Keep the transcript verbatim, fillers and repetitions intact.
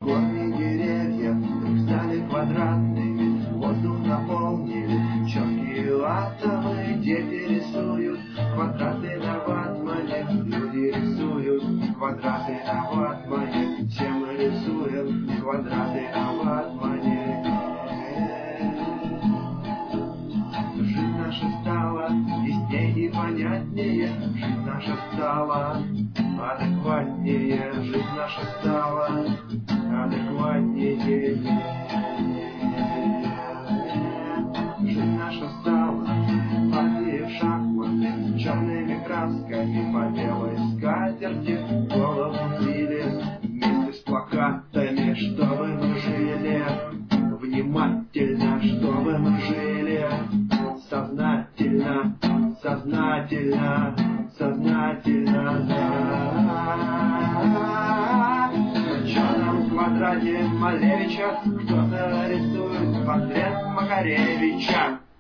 Горные деревья вдруг стали квадратными, воздух наполнили четкие атомы. Дети рисуют квадраты на ватмане, люди рисуют квадраты на ватмане, все мы рисуем квадраты на ватмане. Жизнь наша стала яснее и понятнее, жизнь наша стала адекватнее, жизнь наша стала адекватнее. Жизнь наша стала партией в шахматы, черными красками по белой скатерти, голову били вместе с плакатами, чтобы мы жили внимательно, чтобы мы жили сознательно, сознательно, сознательно, да. В черном квадрате Малевича кто-то рисует портрет Макаревича.